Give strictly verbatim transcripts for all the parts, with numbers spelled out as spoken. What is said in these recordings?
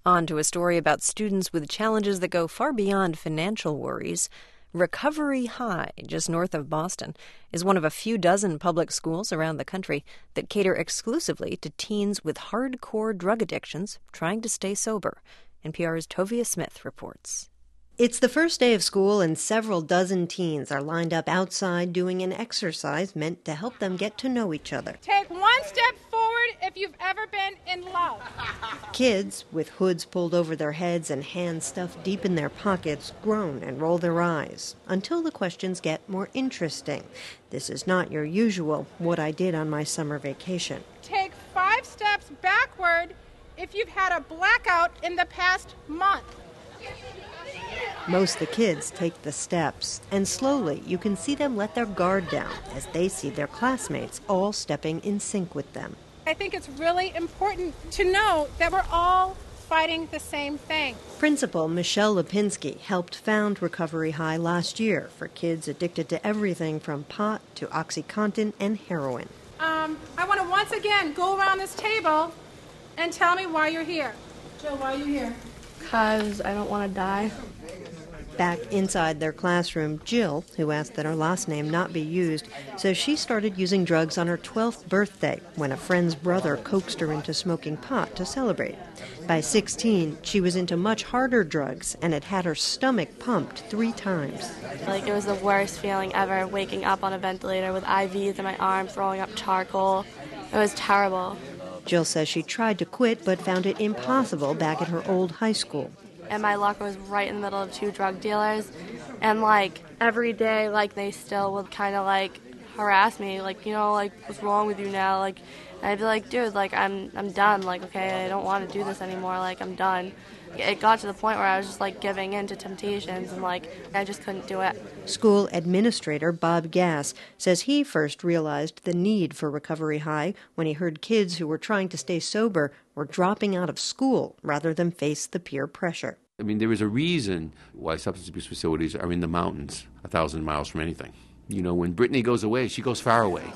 On to a story about students with challenges that go far beyond financial worries. Recovery High, just north of Boston, is one of a few dozen public schools around the country that cater exclusively to teens with hardcore drug addictions trying to stay sober. N P R's Tovia Smith reports. It's the first day of school and several dozen teens are lined up outside doing an exercise meant to help them get to know each other. Take one step forward if you've ever been in love. Kids, with hoods pulled over their heads and hands stuffed deep in their pockets, groan and roll their eyes until the questions get more interesting. This is not your usual what I did on my summer vacation. Take five steps backward if you've had a blackout in the past month. Most of the kids take the steps, and slowly you can see them let their guard down as they see their classmates all stepping in sync with them. I think it's really important to know that we're all fighting the same thing. Principal Michelle Lipinski helped found Recovery High last year for kids addicted to everything from pot to OxyContin and heroin. Um, I want to once again go around this table and tell me why you're here. Jill, why are you here? Because I don't want to die. Back inside their classroom, Jill, who asked that her last name not be used, says she started using drugs on her twelfth birthday when a friend's brother coaxed her into smoking pot to celebrate. By sixteen, she was into much harder drugs and had had her stomach pumped three times. Like, it was the worst feeling ever, waking up on a ventilator with I Vs in my arm, throwing up charcoal. It was terrible. Jill says she tried to quit but found it impossible back at her old high school. And my locker was right in the middle of two drug dealers. And, like, every day, like, they still would kind of, like, harass me. Like, you know, like, what's wrong with you now? Like, and I'd be like, dude, like, I'm I'm done. Like, okay, I don't want to do this anymore. Like, I'm done. It got to the point where I was just, like, giving in to temptations, and, like, I just couldn't do it. School administrator Bob Gass says he first realized the need for Recovery High when he heard kids who were trying to stay sober were dropping out of school rather than face the peer pressure. I mean, there is a reason why substance abuse facilities are in the mountains, a thousand miles from anything. You know, when Brittany goes away, she goes far away.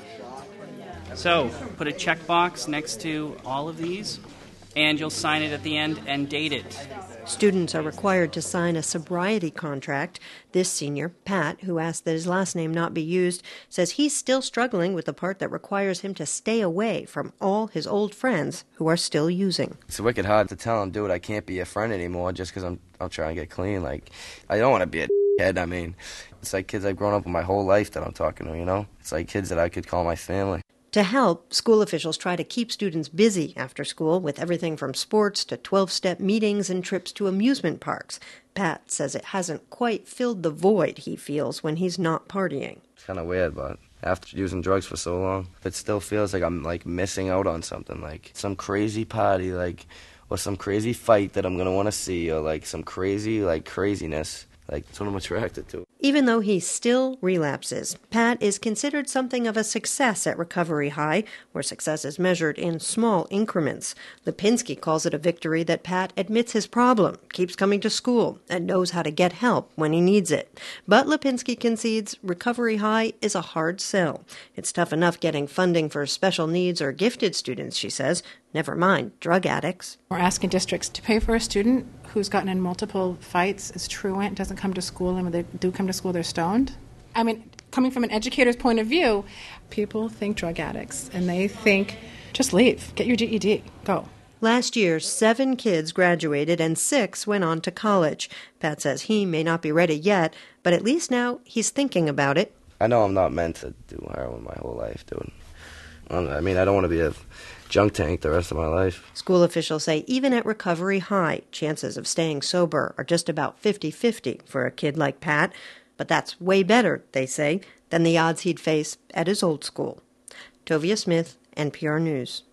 So, put a checkbox next to all of these, and you'll sign it at the end and date it. Students are required to sign a sobriety contract. This senior, Pat, who asked that his last name not be used, says he's still struggling with the part that requires him to stay away from all his old friends who are still using. It's wicked hard to tell him, dude, I can't be a friend anymore just because I'm, I'm trying to get clean. Like, I don't want to be a head. I mean, it's like kids I've grown up with my whole life that I'm talking to, you know? It's like kids that I could call my family. To help, school officials try to keep students busy after school with everything from sports to twelve-step meetings and trips to amusement parks. Pat says it hasn't quite filled the void he feels when he's not partying. It's kind of weird, but after using drugs for so long, it still feels like I'm like missing out on something, like some crazy party, like, or some crazy fight that I'm going to want to see, or like some crazy, like, craziness. Like, that's what I'm attracted to. Even though he still relapses, Pat is considered something of a success at Recovery High, where success is measured in small increments. Lipinski calls it a victory that Pat admits his problem, keeps coming to school, and knows how to get help when he needs it. But Lipinski concedes Recovery High is a hard sell. It's tough enough getting funding for special needs or gifted students, she says. Never mind drug addicts. We're asking districts to pay for a student who's gotten in multiple fights, is truant, doesn't come to school, and when they do come to school, they're stoned. I mean, coming from an educator's point of view, people think drug addicts, and they think, just leave, get your G E D, go. Last year, seven kids graduated and six went on to college. Pat says he may not be ready yet, but at least now he's thinking about it. I know I'm not meant to do heroin my whole life, dude. I mean, I don't want to be a junk tank the rest of my life. School officials say even at Recovery High, chances of staying sober are just about fifty-fifty for a kid like Pat. But that's way better, they say, than the odds he'd face at his old school. Tovia Smith, N P R News.